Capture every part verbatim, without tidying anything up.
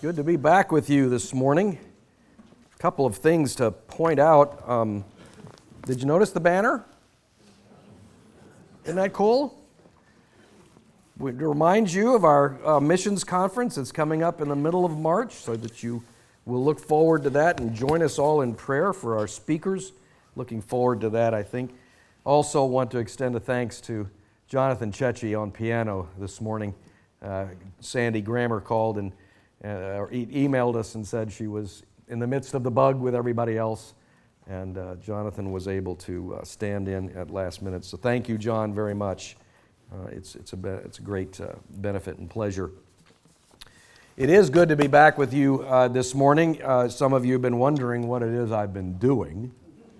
Good to be back with you this morning. A couple of things to point out. Um, did you notice the banner? Isn't that cool? We remind you of our uh, missions conference. It's coming up in the middle of March, so that you will look forward to that and join us all in prayer for our speakers. Looking forward to that, I think. Also want to extend a thanks to Jonathan Chechi on piano this morning. Uh, Sandy Grammer called and uh, or e- emailed us and said she was in the midst of the bug with everybody else, and uh, Jonathan was able to uh, stand in at last minute. So thank you, John, very much. Uh, it's it's a be- it's a great uh, benefit and pleasure. It is good to be back with you uh, this morning. Uh, some of you have been wondering what it is I've been doing.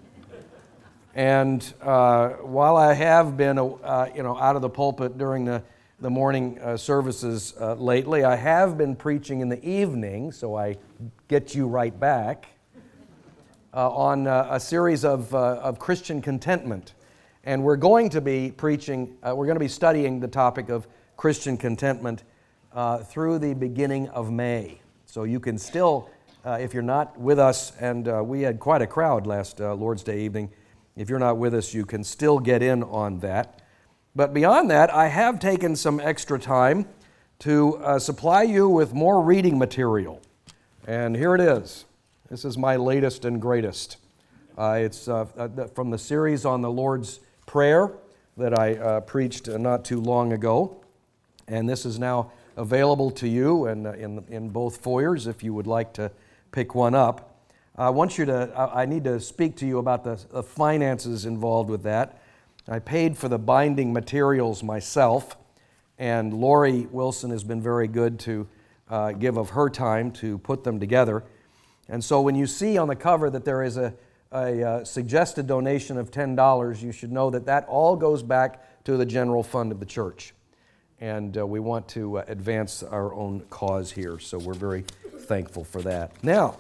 And uh, while I have been, uh, you know, out of the pulpit during the, the morning uh, services uh, lately, I have been preaching in the evening, so I get you right back, uh, on uh, a series of, uh, of Christian contentment. And we're going to be preaching, uh, we're going to be studying the topic of Christian contentment uh, through the beginning of May. So you can still, uh, if you're not with us, and uh, we had quite a crowd last uh, Lord's Day evening. If you're not with us, you can still get in on that. But beyond that, I have taken some extra time to uh, supply you with more reading material. And here it is. This is my latest and greatest. Uh, it's uh, from the series on the Lord's Prayer that I uh, preached not too long ago. And this is now available to you and in, in both foyers if you would like to pick one up. I want you to, I need to speak to you about the, the finances involved with that. I paid for the binding materials myself, and Lori Wilson has been very good to uh, give of her time to put them together. And so when you see on the cover that there is a, a, a suggested donation of ten dollars, you should know that that all goes back to the general fund of the church. And uh, we want to uh, advance our own cause here, so we're very thankful for that. Now,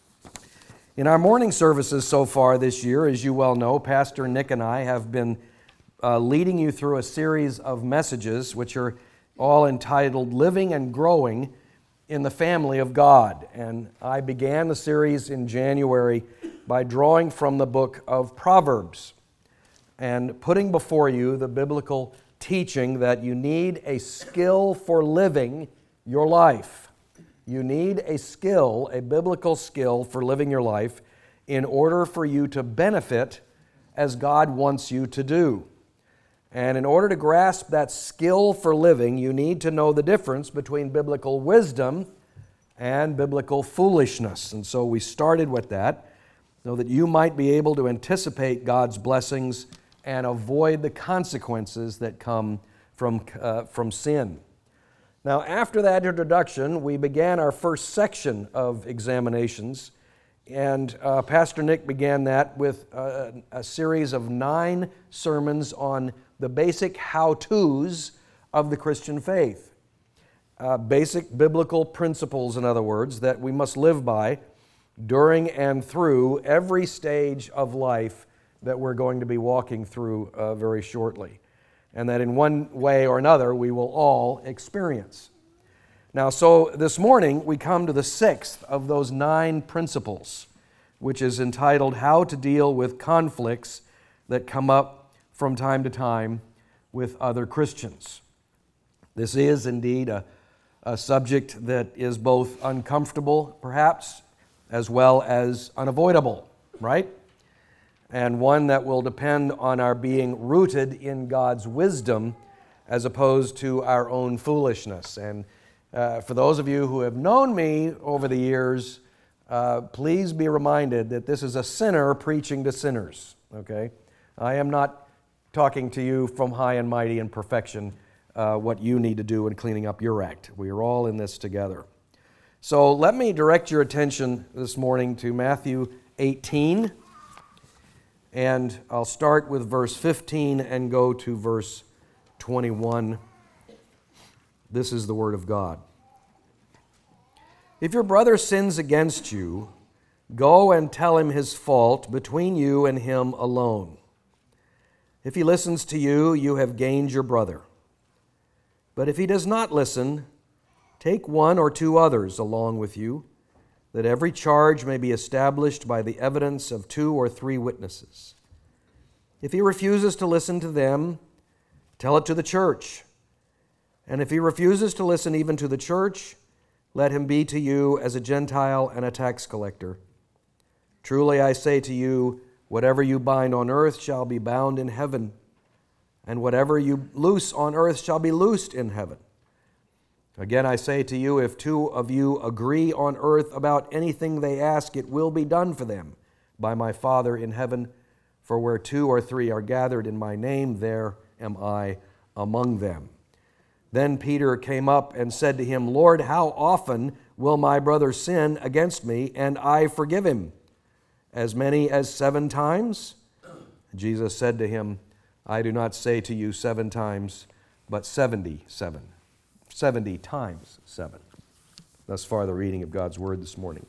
in our morning services so far this year, as you well know, Pastor Nick and I have been uh, leading you through a series of messages which are all entitled Living and Growing in the Family of God. And I began the series in January by drawing from the book of Proverbs and putting before you the biblical teaching that you need a skill for living your life. You need a skill, a biblical skill for living your life in order for you to benefit as God wants you to do. And in order to grasp that skill for living, you need to know the difference between biblical wisdom and biblical foolishness. And so we started with that so that you might be able to anticipate God's blessings and avoid the consequences that come from, uh, from sin. Now, after that introduction, we began our first section of examinations, and uh, Pastor Nick began that with uh, a series of nine sermons on the basic how-tos of the Christian faith. Uh, basic biblical principles, in other words, that we must live by during and through every stage of life that we're going to be walking through uh, very shortly. And that in one way or another we will all experience. Now, so this morning we come to the sixth of those nine principles, which is entitled How to Deal with Conflicts That Come Up from Time to Time with Other Christians. This is indeed a, a subject that is both uncomfortable, perhaps, as well as unavoidable, right? And one that will depend on our being rooted in God's wisdom as opposed to our own foolishness. And uh, for those of you who have known me over the years, uh, please be reminded that this is a sinner preaching to sinners, okay? I am not talking to you from high and mighty in perfection uh, what you need to do in cleaning up your act. We are all in this together. So let me direct your attention this morning to Matthew eighteen. And I'll start with verse fifteen and go to verse twenty-one. This is the word of God. If your brother sins against you, go and tell him his fault between you and him alone. If he listens to you, you have gained your brother. But if he does not listen, Take one or two others along with you, that every charge may be established by the evidence of two or three witnesses. If he refuses to listen to them, tell it to the church. And if he refuses to listen even to the church, let him be to you as a Gentile and a tax collector. Truly I say to you, whatever you bind on earth shall be bound in heaven, and whatever you loose on earth shall be loosed in heaven. Again I say to you, if two of you agree on earth about anything they ask, it will be done for them by my Father in heaven. For where two or three are gathered in my name, there am I among them. Then Peter came up and said to him, Lord, how often will my brother sin against me, and I forgive him? As many as seven times? Jesus said to him, I do not say to you seven times, but seventy-seven. Seventy times seven. Thus far the reading of God's Word this morning.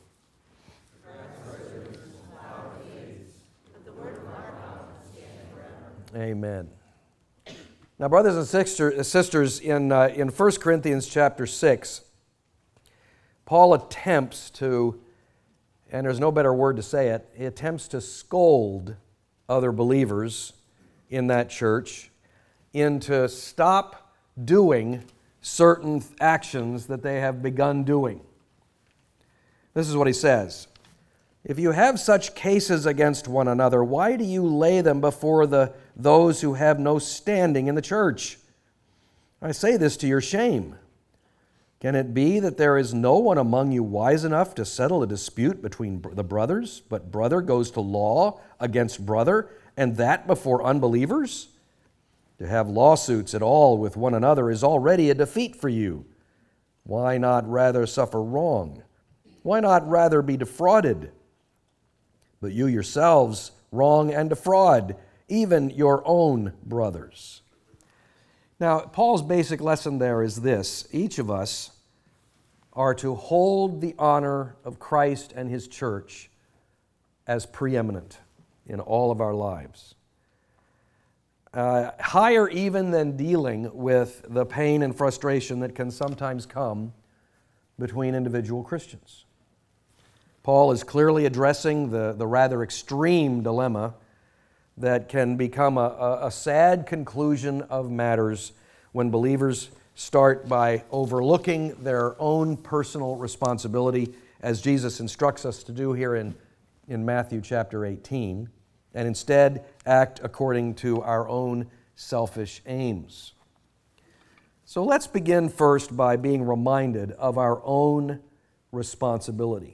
Amen. Now, brothers and sister, sisters, in, uh, in First Corinthians chapter six, Paul attempts to, and there's no better word to say it, he attempts to scold other believers in that church into stop doing certain actions that they have begun doing. This is what he says. If you have such cases against one another, why do you lay them before the those who have no standing in the church? I say this to your shame. Can it be that there is no one among you wise enough to settle a dispute between the brothers, but brother goes to law against brother, and that before unbelievers? To have lawsuits at all with one another is already a defeat for you. Why not rather suffer wrong? Why not rather be defrauded? But you yourselves wrong and defraud, even your own brothers. Now, Paul's basic lesson there is this. Each of us are to hold the honor of Christ and His church as preeminent in all of our lives. Uh, higher even than dealing with the pain and frustration that can sometimes come between individual Christians. Paul is clearly addressing the, the rather extreme dilemma that can become a, a, a sad conclusion of matters when believers start by overlooking their own personal responsibility, as Jesus instructs us to do here in, in Matthew chapter eighteen, and instead act according to our own selfish aims. So let's begin first by being reminded of our own responsibility.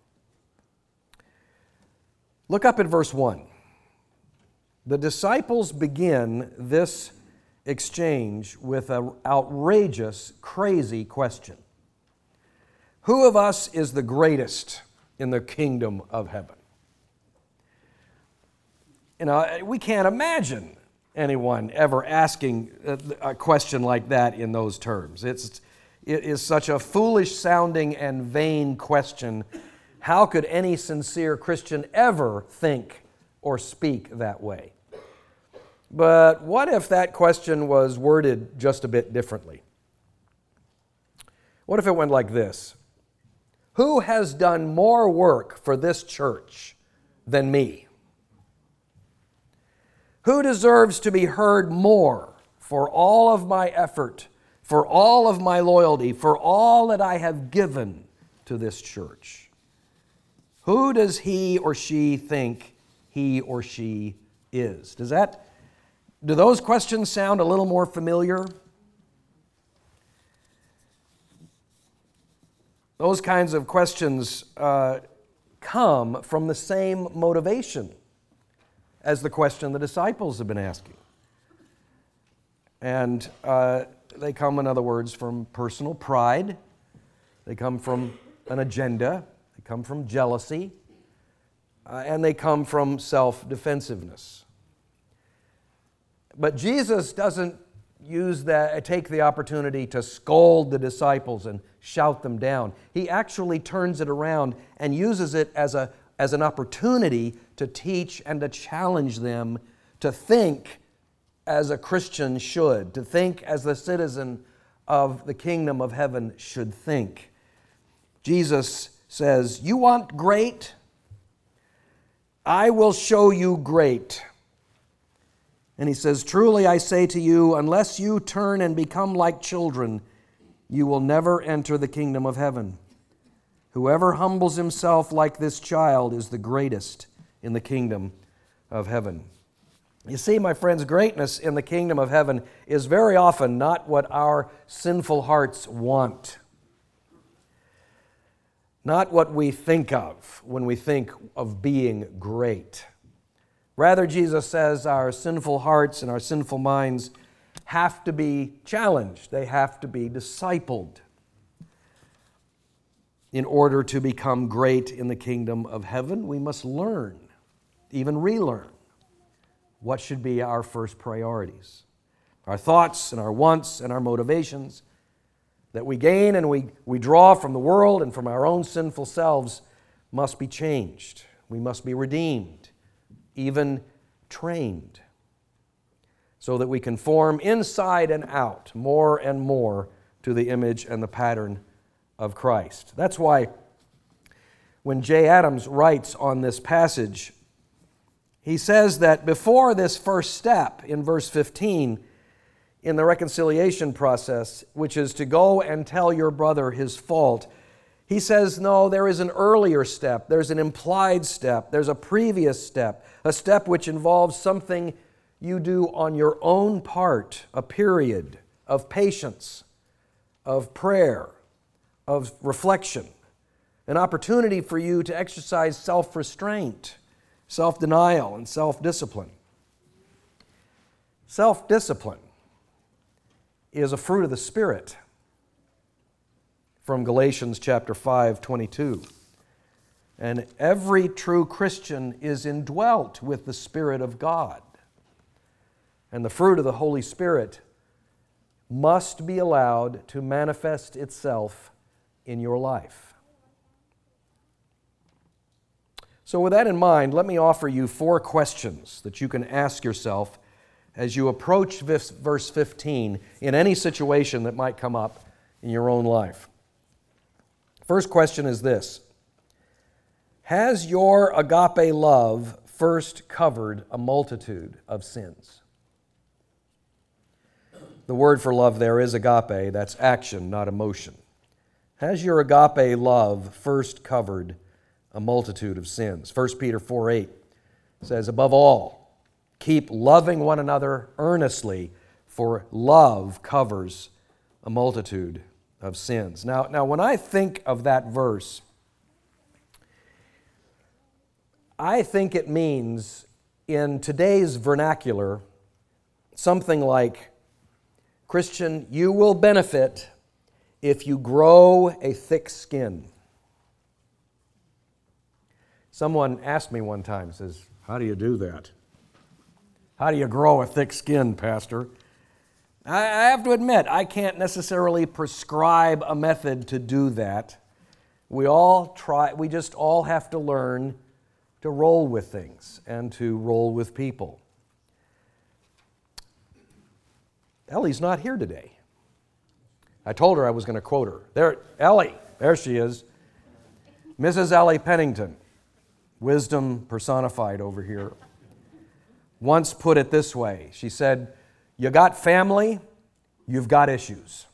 Look up at verse one. The disciples begin this exchange with an outrageous, crazy question. Who of us is the greatest in the kingdom of heaven? You know, we can't imagine anyone ever asking a question like that in those terms. It's, it is such a foolish sounding and vain question. How could any sincere Christian ever think or speak that way? But what if that question was worded just a bit differently? What if it went like this? Who has done more work for this church than me? Who deserves to be heard more for all of my effort, for all of my loyalty, for all that I have given to this church? Who does he or she think he or she is? Does that, do those questions sound a little more familiar? Those kinds of questions uh, come from the same motivation as the question the disciples have been asking. And uh, they come, in other words, from personal pride. They come from an agenda. They come from jealousy. Uh, and they come from self-defensiveness. But Jesus doesn't use that, take the opportunity to scold the disciples and shout them down. He actually turns it around and uses it as a as an opportunity to teach and to challenge them to think as a Christian should, to think as the citizen of the kingdom of heaven should think. Jesus says, "You want great? I will show you great." And he says, "Truly I say to you, unless you turn and become like children, you will never enter the kingdom of heaven. Whoever humbles himself like this child is the greatest in the kingdom of heaven." You see, my friends, greatness in the kingdom of heaven is very often not what our sinful hearts want, not what we think of when we think of being great. Rather, Jesus says our sinful hearts and our sinful minds have to be challenged. They have to be discipled in order to become great in the kingdom of heaven. We must learn, even relearn, what should be our first priorities. Our thoughts and our wants and our motivations that we gain and we, we draw from the world and from our own sinful selves must be changed. We must be redeemed, even trained, so that we conform inside and out more and more to the image and the pattern of Christ. That's why when Jay Adams writes on this passage, he says that before this first step in verse fifteen in the reconciliation process, which is to go and tell your brother his fault, he says, no, there is an earlier step, there's an implied step, there's a previous step, a step which involves something you do on your own part, a period of patience, of prayer, of reflection, an opportunity for you to exercise self-restraint, self-denial, and self-discipline. Self-discipline is a fruit of the Spirit from Galatians chapter five, twenty-two. And every true Christian is indwelt with the Spirit of God. And the fruit of the Holy Spirit must be allowed to manifest itself in your life. So with that in mind, let me offer you four questions that you can ask yourself as you approach this verse fifteen in any situation that might come up in your own life. First question is this: has your agape love first covered a multitude of sins? The word for love there is agape. That's action, not emotion. Has your agape love first covered a multitude of sins? First Peter four eight says, above all, keep loving one another earnestly, for love covers a multitude of sins. Now, now when I think of that verse, I think it means, in today's vernacular, something like, Christian, you will benefit if you grow a thick skin. Someone asked me one time, says, how do you do that? How do you grow a thick skin, Pastor? I have to admit, I can't necessarily prescribe a method to do that. We all try, we just all have to learn to roll with things and to roll with people. Ellie's not here today. I told her I was going to quote her. There, Ellie, there she is. Missus Ellie Pennington, wisdom personified over here, once put it this way. She said, you got family, you've got issues.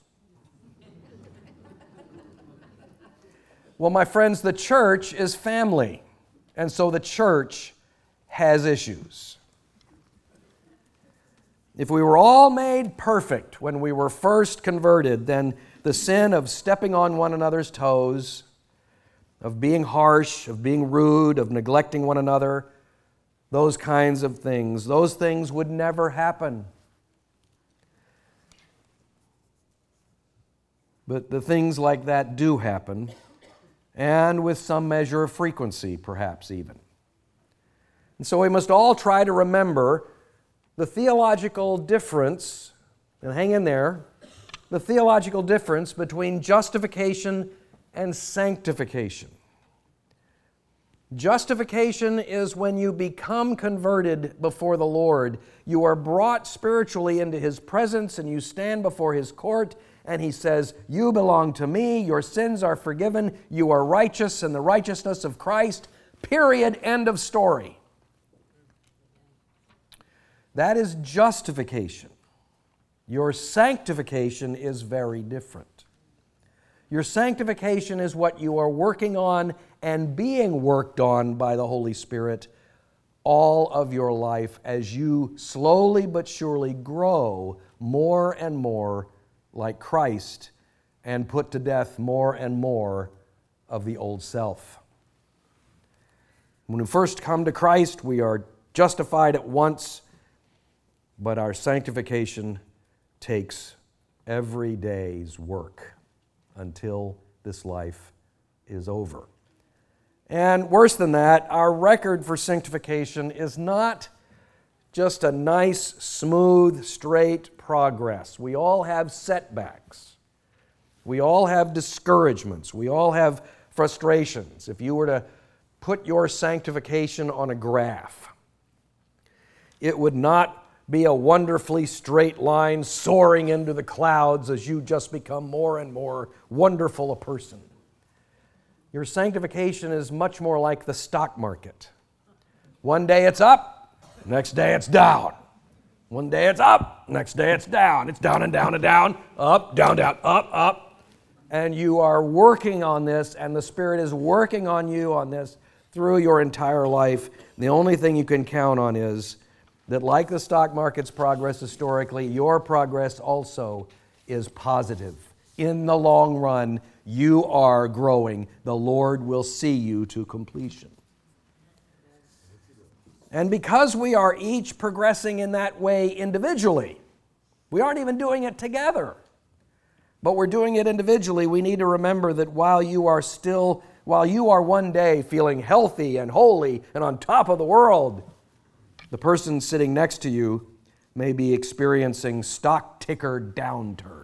Well, my friends, the church is family, and so the church has issues. If we were all made perfect when we were first converted, then the sin of stepping on one another's toes, of being harsh, of being rude, of neglecting one another, those kinds of things, those things would never happen. But the things like that do happen, and with some measure of frequency, perhaps even. And so we must all try to remember the theological difference, and hang in there, the theological difference between justification and sanctification. Justification is when you become converted before the Lord. You are brought spiritually into His presence and you stand before His court and he says, you belong to me, your sins are forgiven, you are righteous in the righteousness of Christ, period, end of story. That is justification. Your sanctification is very different. Your sanctification is what you are working on and being worked on by the Holy Spirit all of your life as you slowly but surely grow more and more like Christ and put to death more and more of the old self. When we first come to Christ, we are justified at once, but our sanctification takes every day's work until this life is over. And worse than that, our record for sanctification is not just a nice, smooth, straight progress. We all have setbacks. We all have discouragements. We all have frustrations. If you were to put your sanctification on a graph, it would not be a wonderfully straight line soaring into the clouds as you just become more and more wonderful a person. Your sanctification is much more like the stock market. One day it's up, next day it's down. One day it's up, next day it's down. It's down and down and down, up, down, down, up, up. And you are working on this, and the Spirit is working on you on this through your entire life. The only thing you can count on is that, like the stock market's progress historically, your progress also is positive. In the long run, you are growing. The Lord will see you to completion. And because we are each progressing in that way individually, we aren't even doing it together, but we're doing it individually, we need to remember that while you are still, while you are one day feeling healthy and holy and on top of the world, the person sitting next to you may be experiencing stock ticker downturn.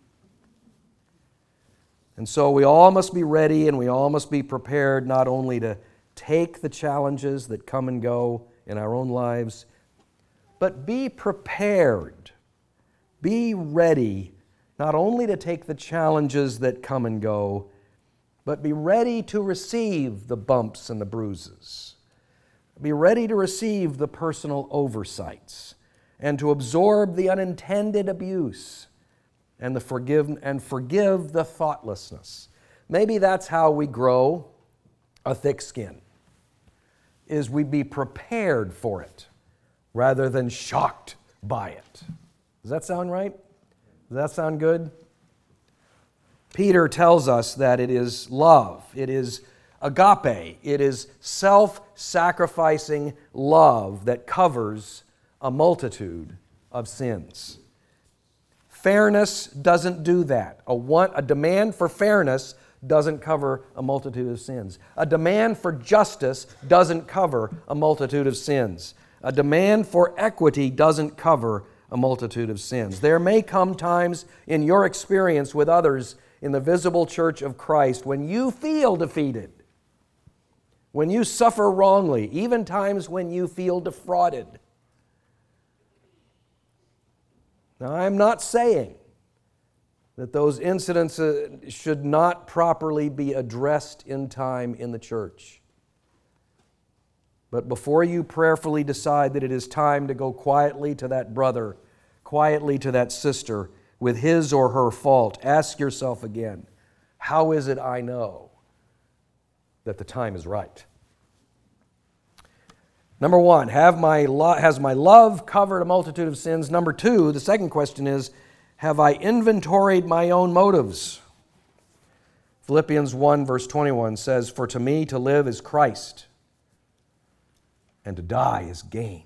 And so we all must be ready and we all must be prepared not only to take the challenges that come and go in our own lives, but be prepared. Be ready not only to take the challenges that come and go, but be ready to receive the bumps and the bruises. Be ready to receive the personal oversights and to absorb the unintended abuse and the forgive and forgive the thoughtlessness. Maybe that's how we grow a thick skin, is we be prepared for it rather than shocked by it. Does that sound right? Does that sound good? Peter tells us that it is love, it is agape, it is self-sacrificing love that covers a multitude of sins. Fairness doesn't do that. A, want, a demand for fairness doesn't cover a multitude of sins. A demand for justice doesn't cover a multitude of sins. A demand for equity doesn't cover a multitude of sins. There may come times in your experience with others in the visible church of Christ when you feel defeated, when you suffer wrongly, even times when you feel defrauded. Now, I'm not saying that those incidents uh, should not properly be addressed in time in the church. But before you prayerfully decide that it is time to go quietly to that brother, quietly to that sister with his or her fault, ask yourself again, how is it I know that the time is right? Number one, have my lo- has my love covered a multitude of sins? Number two, the second question is, have I inventoried my own motives? Philippians one verse twenty-one says, for to me to live is Christ, and to die is gain.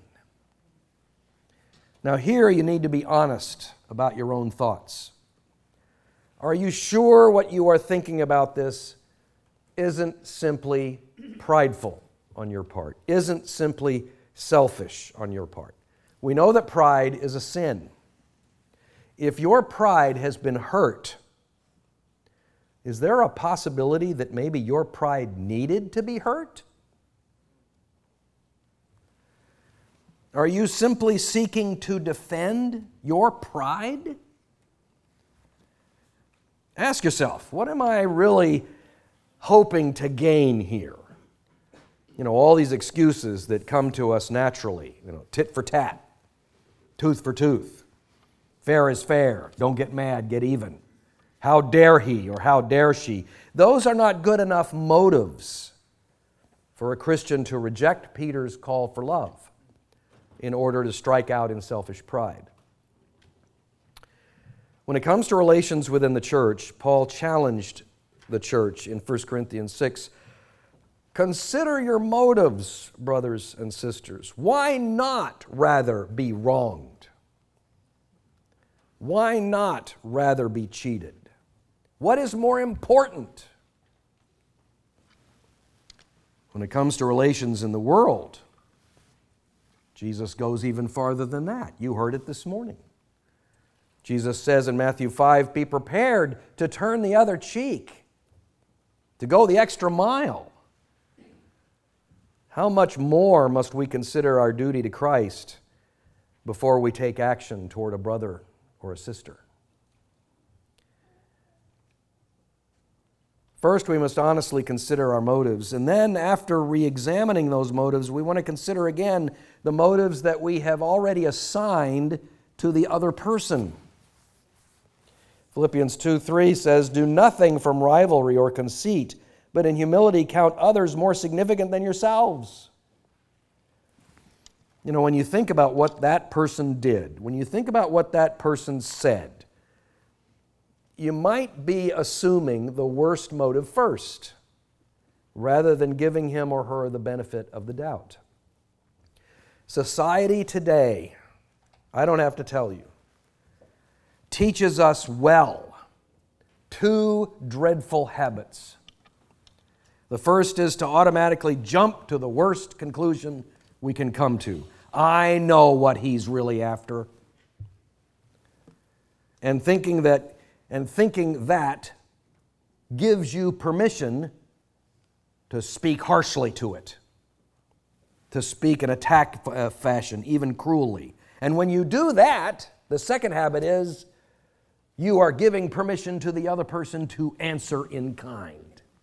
Now here you need to be honest about your own thoughts. Are you sure what you are thinking about this isn't simply prideful on your part, isn't simply selfish on your part? We know that pride is a sin. If your pride has been hurt, is there a possibility that maybe your pride needed to be hurt? Are you simply seeking to defend your pride? Ask yourself, what am I really hoping to gain here? You know, all these excuses that come to us naturally, you know, tit for tat, tooth for tooth, fair is fair, don't get mad, get even. How dare he or how dare she? Those are not good enough motives for a Christian to reject Peter's call for love in order to strike out in selfish pride. When it comes to relations within the church, Paul challenged the church in First Corinthians six. Consider your motives, brothers and sisters. Why not rather be wronged? Why not rather be cheated? What is more important? When it comes to relations in the world, Jesus goes even farther than that. You heard it this morning. Jesus says in Matthew five, be prepared to turn the other cheek, to go the extra mile. How much more must we consider our duty to Christ before we take action toward a brother or a sister? First, we must honestly consider our motives, and then after re-examining those motives, we want to consider again the motives that we have already assigned to the other person. Philippians two three says, do nothing from rivalry or conceit, but in humility count others more significant than yourselves. You know, when you think about what that person did, when you think about what that person said, you might be assuming the worst motive first, rather than giving him or her the benefit of the doubt. Society today, I don't have to tell you, teaches us well two dreadful habits. The first is to automatically jump to the worst conclusion we can come to. I know what he's really after. And thinking that, and thinking that gives you permission to speak harshly to it, to speak in attack fashion, even cruelly. And when you do that, the second habit is you are giving permission to the other person to answer in kind.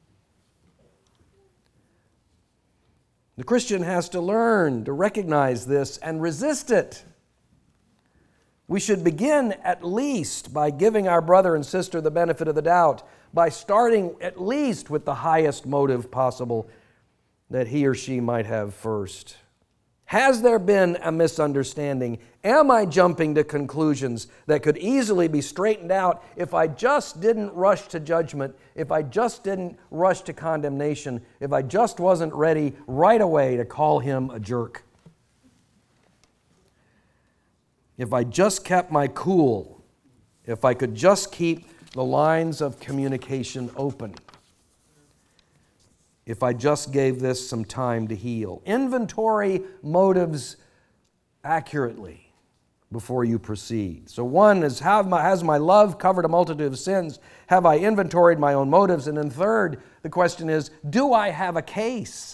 The Christian has to learn to recognize this and resist it. We should begin at least by giving our brother and sister the benefit of the doubt, by starting at least with the highest motive possible that he or she might have first. Has there been a misunderstanding? Am I jumping to conclusions that could easily be straightened out if I just didn't rush to judgment, if I just didn't rush to condemnation, if I just wasn't ready right away to call him a jerk? If I just kept my cool, if I could just keep the lines of communication open, if I just gave this some time to heal. Inventory motives accurately before you proceed. So one is, have my, has my love covered a multitude of sins? Have I inventoried my own motives? And then third, the question is, do I have a case?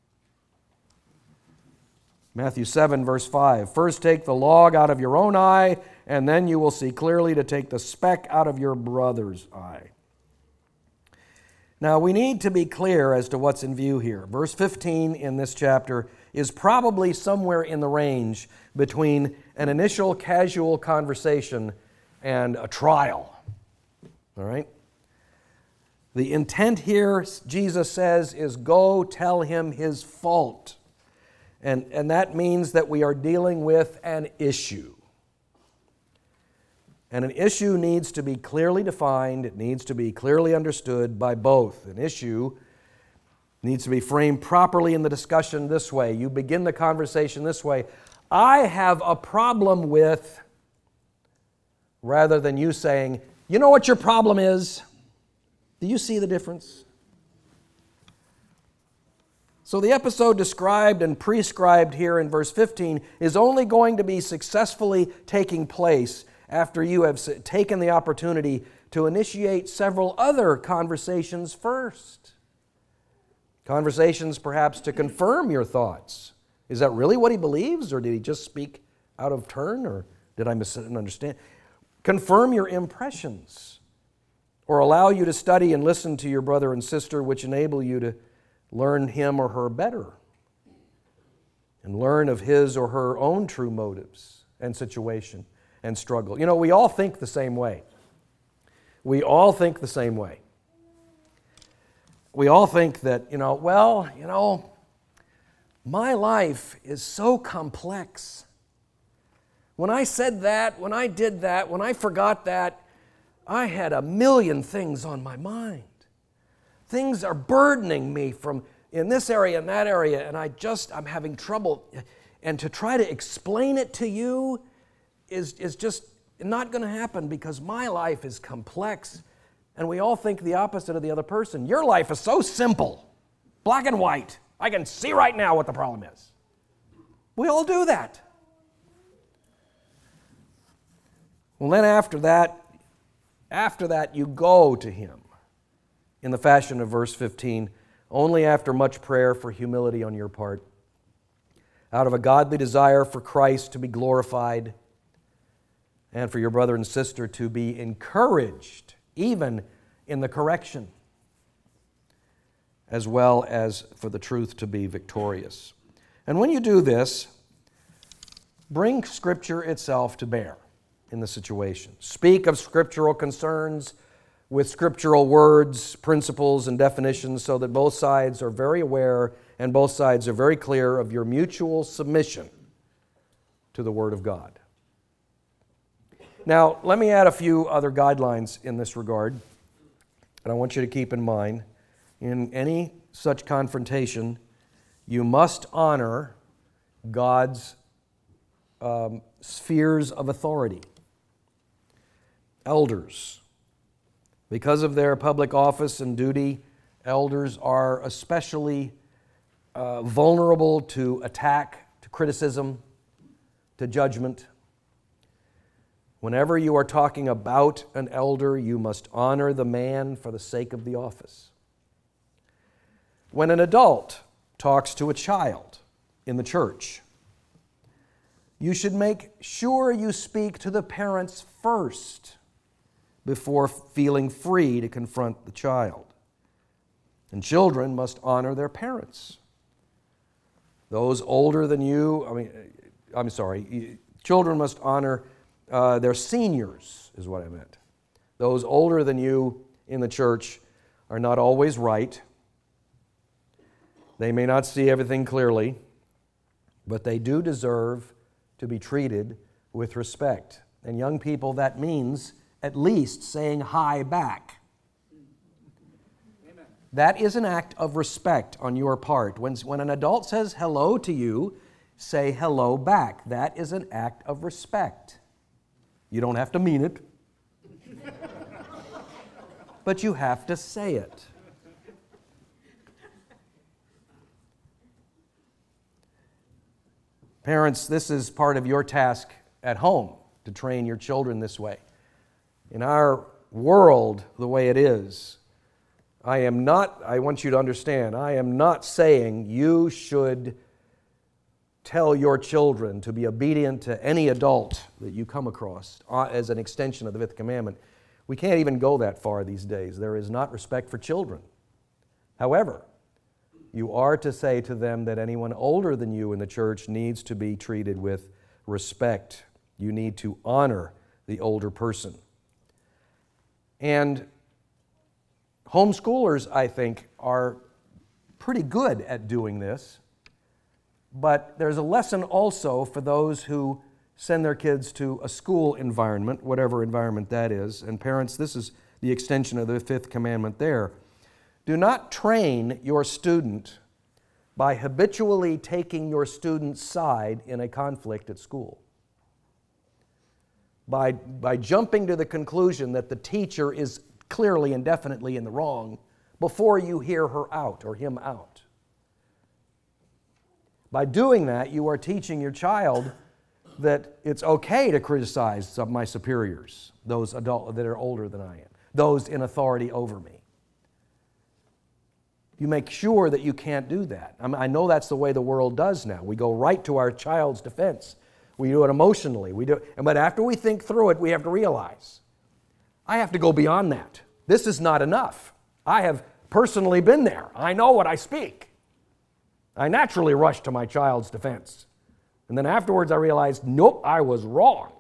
Matthew seven, verse five, first take the log out of your own eye, and then you will see clearly to take the speck out of your brother's eye. Now, we need to be clear as to what's in view here. Verse fifteen in this chapter is probably somewhere in the range between an initial casual conversation and a trial. All right? The intent here, Jesus says, is go tell him his fault. And, and that means that we are dealing with an issue. And an issue needs to be clearly defined. It needs to be clearly understood by both. An issue needs to be framed properly in the discussion this way. You begin the conversation this way. I have a problem with, rather than you saying, you know what your problem is? Do you see the difference? So the episode described and prescribed here in verse fifteen is only going to be successfully taking place after you have taken the opportunity to initiate several other conversations first. Conversations perhaps to confirm your thoughts. Is that really what he believes, or did he just speak out of turn, or did I misunderstand? Confirm your impressions. or allow you to study and listen to your brother and sister, which enable you to learn him or her better and learn of his or her own true motives and situation and struggle. You know, we all think the same way. We all think the same way. We all think that, you know, well, you know, my life is so complex. When I said that, when I did that, when I forgot that, I had a million things on my mind. Things are burdening me from in this area and that area, and I just, I'm having trouble. And to try to explain it to you is, is just not going to happen because my life is complex. And we all think the opposite of the other person. Your life is so simple, black and white. I can see right now what the problem is. We all do that. Well, then after that, after that, you go to him in the fashion of verse fifteen, only after much prayer for humility on your part, out of a godly desire for Christ to be glorified and for your brother and sister to be encouraged, even in the correction, as well as for the truth to be victorious. And when you do this, bring Scripture itself to bear in the situation. Speak of scriptural concerns with scriptural words, principles, and definitions so that both sides are very aware and both sides are very clear of your mutual submission to the Word of God. Now, let me add a few other guidelines in this regard, and I want you to keep in mind, in any such confrontation, you must honor God's um, spheres of authority. Elders. Because of their public office and duty, elders are especially uh, vulnerable to attack, to criticism, to judgment. Whenever you are talking about an elder, you must honor the man for the sake of the office. When an adult talks to a child in the church, you should make sure you speak to the parents first before feeling free to confront the child. And children must honor their parents. Those older than you, I mean, I'm sorry, children must honor uh, their seniors, is what I meant. Those older than you in the church are not always right. They may not see everything clearly, but they do deserve to be treated with respect. And young people, that means at least saying hi back. Amen. That is an act of respect on your part. When, when an adult says hello to you, say hello back. That is an act of respect. You don't have to mean it, but you have to say it. Parents, this is part of your task at home, to train your children this way. In our world, the way it is, I am not, I want you to understand, I am not saying you should tell your children to be obedient to any adult that you come across as an extension of the fifth commandment. We can't even go that far these days. There is not respect for children. However, you are to say to them that anyone older than you in the church needs to be treated with respect. You need to honor the older person. And homeschoolers, I think, are pretty good at doing this. But there's a lesson also for those who send their kids to a school environment, whatever environment that is. And parents, this is the extension of the fifth commandment there. Do not train your student by habitually taking your student's side in a conflict at school. By, by jumping to the conclusion that the teacher is clearly and definitely in the wrong before you hear her out or him out. By doing that, you are teaching your child that it's okay to criticize some of my superiors, those adult that are older than I am, those in authority over me. You make sure that you can't do that. I mean, I know that's the way the world does now. We go right to our child's defense. We do it emotionally. We do, but after we think through it, we have to realize, I have to go beyond that. This is not enough. I have personally been there. I know what I speak. I naturally rush to my child's defense. And then afterwards I realized, nope, I was wrong.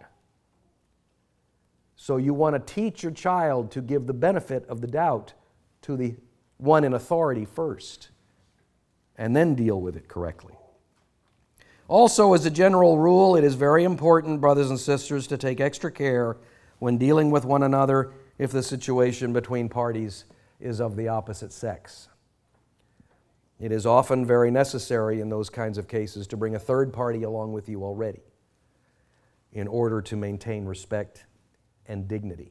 So you want to teach your child to give the benefit of the doubt to the one in authority first, and then deal with it correctly. Also, as a general rule, it is very important, brothers and sisters, to take extra care when dealing with one another if the situation between parties is of the opposite sex. It is often very necessary in those kinds of cases to bring a third party along with you already in order to maintain respect and dignity.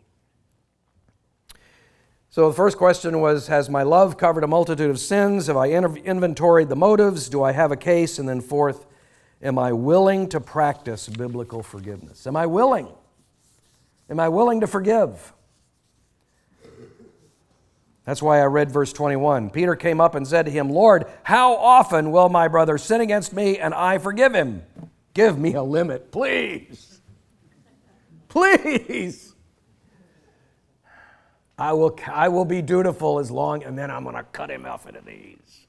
So the first question was, has my love covered a multitude of sins? Have I inventoried the motives? Do I have a case? And then fourth, am I willing to practice biblical forgiveness? Am I willing? Am I willing to forgive? That's why I read verse twenty-one. Peter came up and said to him, Lord, how often will my brother sin against me and I forgive him? Give me a limit, please. Please. I will, I will be dutiful as long, and then I'm going to cut him off into these.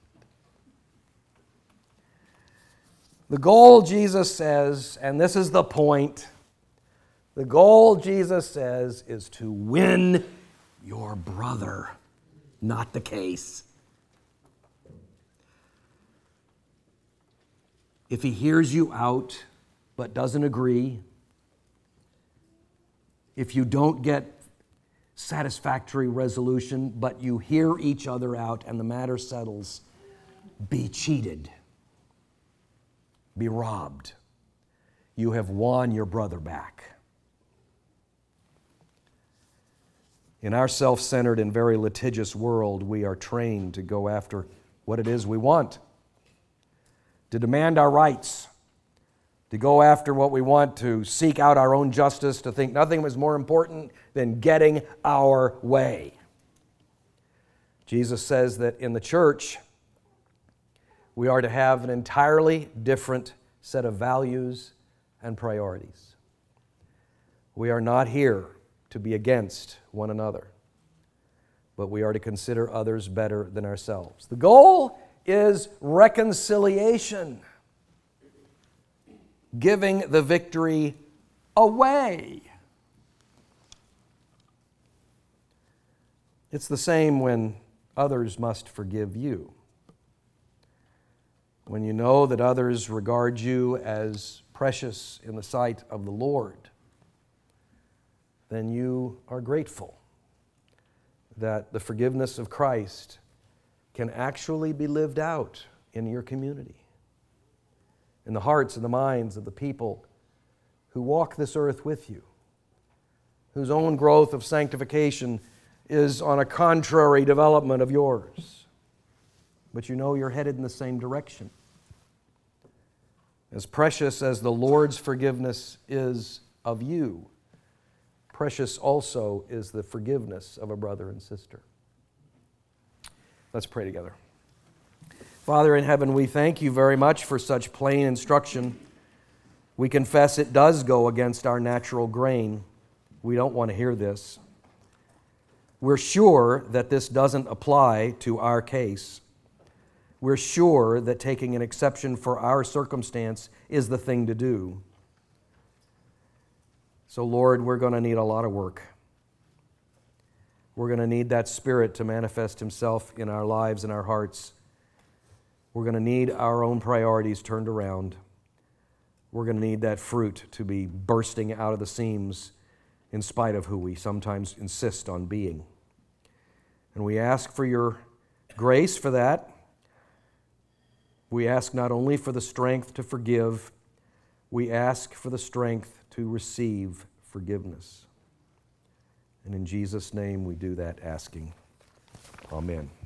The goal, Jesus says, and this is the point, the goal, Jesus says, is to win your brother, not the case. If he hears you out but doesn't agree, if you don't get satisfactory resolution, but you hear each other out and the matter settles, be cheated. Be robbed. You have won your brother back. In our self-centered and very litigious world, we are trained to go after what it is we want, to demand our rights, to go after what we want, to seek out our own justice, to think nothing was more important than getting our way. Jesus says that in the church, we are to have an entirely different set of values and priorities. We are not here to be against one another, but we are to consider others better than ourselves. The goal is reconciliation, giving the victory away. It's the same when others must forgive you. When you know that others regard you as precious in the sight of the Lord, then you are grateful that the forgiveness of Christ can actually be lived out in your community, in the hearts and the minds of the people who walk this earth with you, whose own growth of sanctification is on a contrary development of yours. But you know you're headed in the same direction. As precious as the Lord's forgiveness is of you, precious also is the forgiveness of a brother and sister. Let's pray together. Father in heaven, we thank you very much for such plain instruction. We confess it does go against our natural grain. We don't want to hear this. We're sure that this doesn't apply to our case. We're sure that taking an exception for our circumstance is the thing to do. So, Lord, we're going to need a lot of work. We're going to need that Spirit to manifest Himself in our lives and our hearts. We're going to need our own priorities turned around. We're going to need that fruit to be bursting out of the seams in spite of who we sometimes insist on being. And we ask for your grace for that. We ask not only for the strength to forgive, we ask for the strength to receive forgiveness. And in Jesus' name we do that asking. Amen.